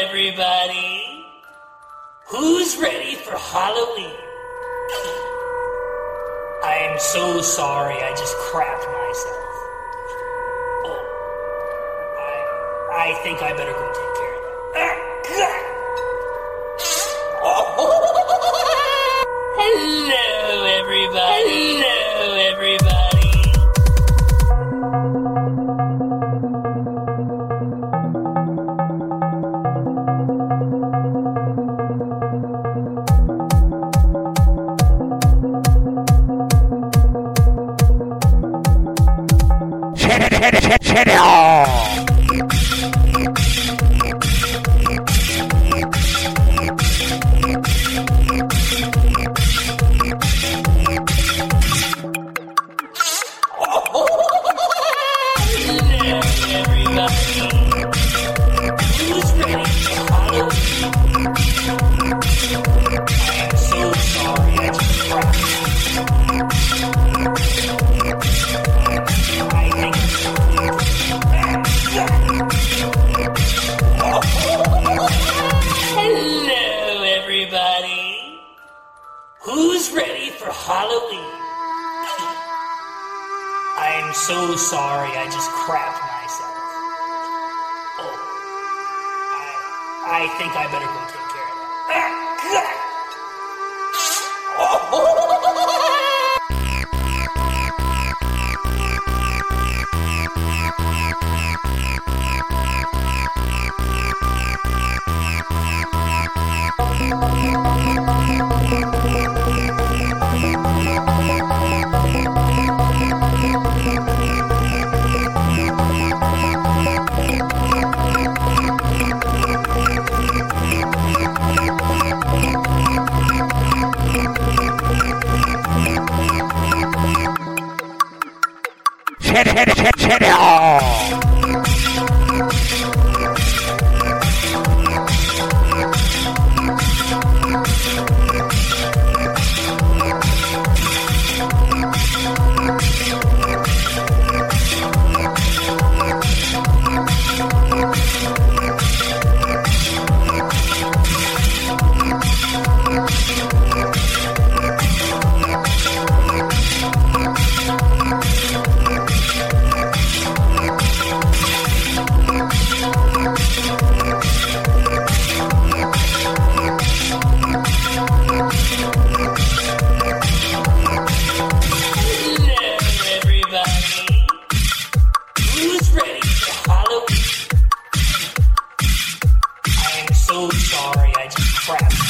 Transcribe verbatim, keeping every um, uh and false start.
everybody. Who's ready for Halloween? I am so sorry, I just crapped myself. Oh, I, I think I better go take care of that. Hello, everybody. Hello, everybody. Who's ready for Halloween? I am so sorry, I just crapped myself. Oh, I, I think I better go take care of that. Hit it, hit it, hit it, hit it. So sorry, I just crapped.